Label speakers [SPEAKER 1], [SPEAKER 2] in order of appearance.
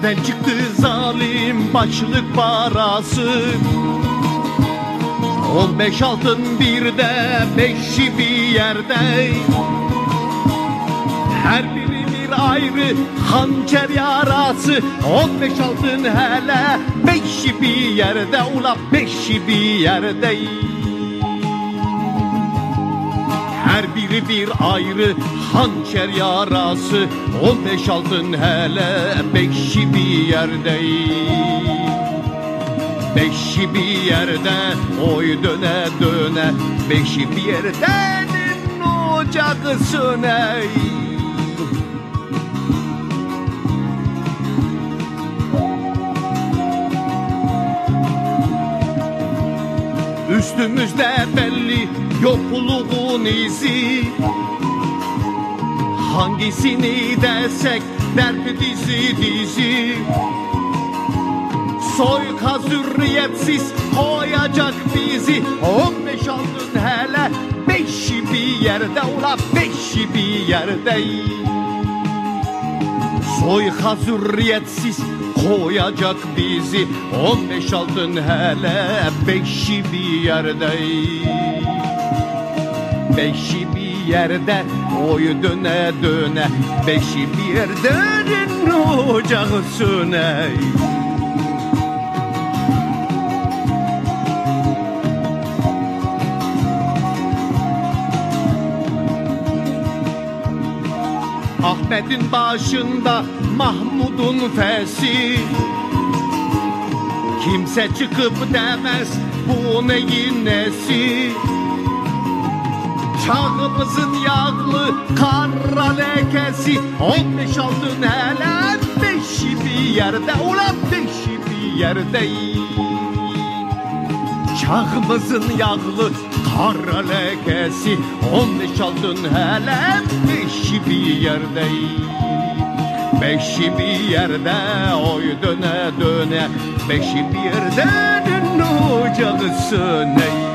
[SPEAKER 1] Kimden çıktı zalim başlık parası? 15 altın bir de 5'i bir yerde. Her biri bir ayrı hançer yarası. 15 altın hele 5'i bir yerde. Ula 5'i bir yerde. Her biri bir ayrı hançer yarası. 15 altın hele 5'i bir yerde. 5'i bir yerde oy döne döne. 5'i bir yerdenin ocağı söne. Üstümüzde belli yokluğun izi. Hangisini desek dert dizi dizi. Soyka zürriyetsiz koyacak bizi. 15 altın hele 5'i bir yerde. Ula 5'i bir yerde. Soyka zürriyetsiz koyacak bizi. 15 altın hele 5'i bir yerde. 5'i bir yerde oy döne döne. 5'i bir yerdenin ocağı söne. Ahmet'in başında Mahmud'un fesi. Kimse çıkıp demez bu neyin nesi. Çağımızın yağlı kara lekesi. 15 altın hele 5'i bir yerde. Ulan 5'i bir yerde. Çağımızın yağlı kara lekesi. 15 altın hele 5'i bir yerde. 5'i bir yerde oy döne döne. 5'i bir yerdenin ocağı söne.